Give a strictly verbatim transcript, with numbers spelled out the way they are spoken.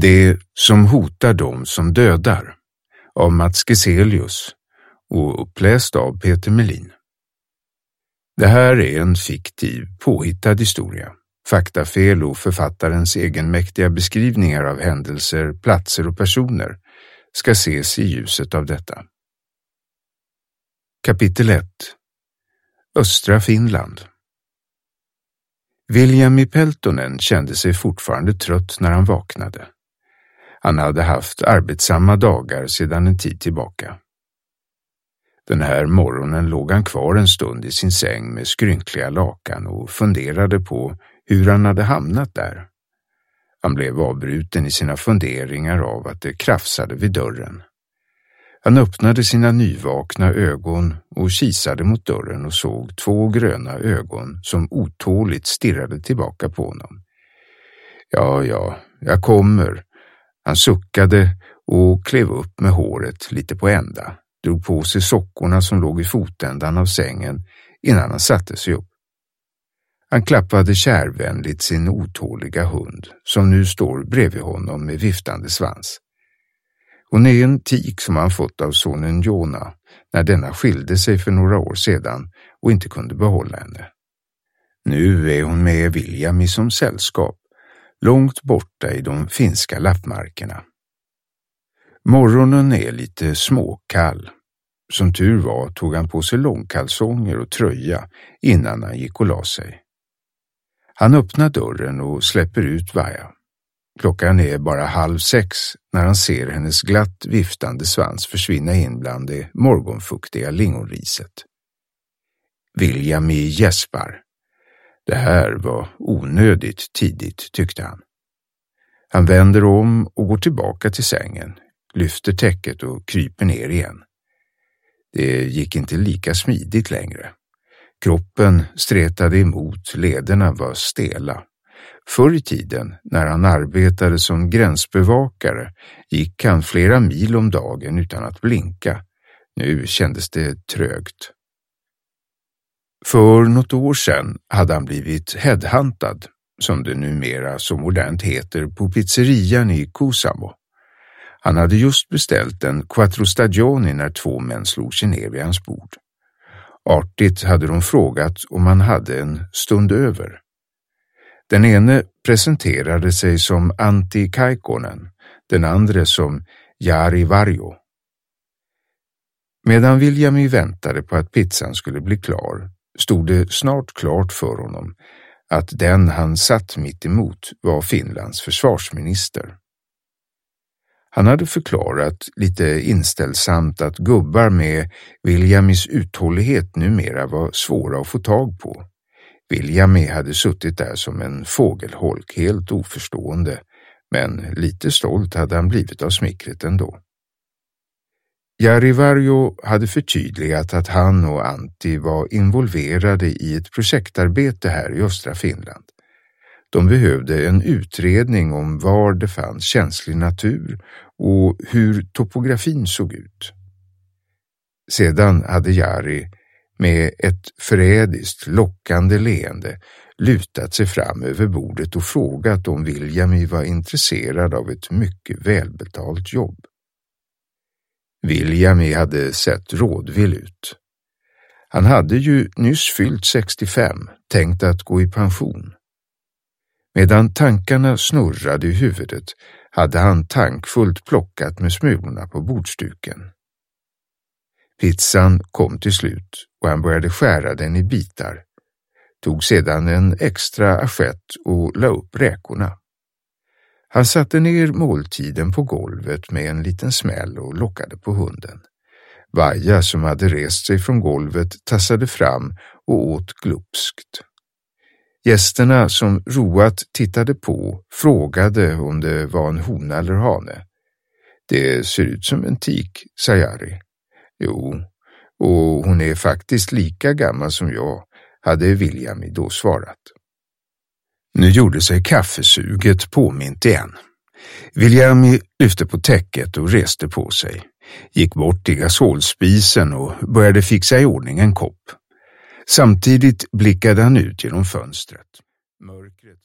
Det som hotar dem som dödar av Mats Geselius och uppläst av Peter Melin. Det här är en fiktiv, påhittad historia. Faktafel och författarens egenmäktiga beskrivningar av händelser, platser och personer ska ses i ljuset av detta. Kapitel ett. Östra Finland. Viljami Peltonen kände sig fortfarande trött när han vaknade. Han hade haft arbetsamma dagar sedan en tid tillbaka. Den här morgonen låg han kvar en stund i sin säng med skrynkliga lakan och funderade på hur han hade hamnat där. Han blev avbruten i sina funderingar av att det krafsade vid dörren. Han öppnade sina nyvakna ögon och kisade mot dörren och såg två gröna ögon som otåligt stirrade tillbaka på honom. Ja, ja, jag kommer. Han suckade och klev upp med håret lite på ända, drog på sig sockorna som låg i fotändan av sängen innan han satte sig upp. Han klappade kärvänligt sin otåliga hund som nu står bredvid honom med viftande svans. Hon är en tik som han fått av sonen Jona när denna skilde sig för några år sedan och inte kunde behålla henne. Nu är hon med Viljami som sällskap, långt borta i de finska lappmarkerna. Morgonen är lite småkall. Som tur var tog han på sig långkalsonger och tröja innan han gick och la sig. Han öppnar dörren och släpper ut Vaja. Klockan är bara halv sex när han ser hennes glatt viftande svans försvinna in bland det morgonfuktiga lingonriset. Viljami gäspar. Det här var onödigt tidigt, tyckte han. Han vänder om och går tillbaka till sängen, lyfter täcket och kryper ner igen. Det gick inte lika smidigt längre. Kroppen stretade emot, lederna var stela. Förr i tiden, när han arbetade som gränsbevakare, gick han flera mil om dagen utan att blinka. Nu kändes det trögt. För något år sedan hade han blivit headhuntad, som det numera så modernt heter, på pizzerian i Kusamo. Han hade just beställt en quattro stagioni när två män slog sig ner vid hans bord. Artigt hade de frågat om han hade en stund över. Den ene presenterade sig som Antti Kaikkonen, den andra som Jari Varjo. Medan Viljami väntade på att pizzan skulle bli klar, stod det snart klart för honom att den han satt mitt emot var Finlands försvarsminister. Han hade förklarat lite inställsamt att gubbar med Viljamis uthållighet numera var svåra att få tag på. Viljami hade suttit där som en fågelholk, helt oförstående, men lite stolt hade han blivit av smickret ändå. Jari Varjo hade förtydligat att han och Antti var involverade i ett projektarbete här i östra Finland. De behövde en utredning om var det fanns känslig natur och hur topografin såg ut. Sedan hade Jari med ett förrädiskt, lockande leende lutat sig fram över bordet och frågat om Viljami var intresserad av ett mycket välbetalt jobb. Viljami hade sett rådvill ut. Han hade ju nyss fyllt sextiofem, tänkt att gå i pension. Medan tankarna snurrade i huvudet hade han tankfullt plockat med smulorna på bordsduken. Pizzan kom till slut och han började skära den i bitar. Tog sedan en extra assiett och la upp räkorna. Han satte ner måltiden på golvet med en liten smäll och lockade på hunden. Vaja, som hade rest sig från golvet, tassade fram och åt glupskt. Gästerna som roat tittade på frågade om det var en hona eller hane. Det ser ut som en tik, sa Jari. Jo, och hon är faktiskt lika gammal som jag, hade Viljami då svarat. Nu gjorde sig kaffesuget påmint igen. Viljami lyfte på täcket och reste på sig. Gick bort till gasolspisen och började fixa i ordning en kopp. Samtidigt blickade han ut genom fönstret. Mörkret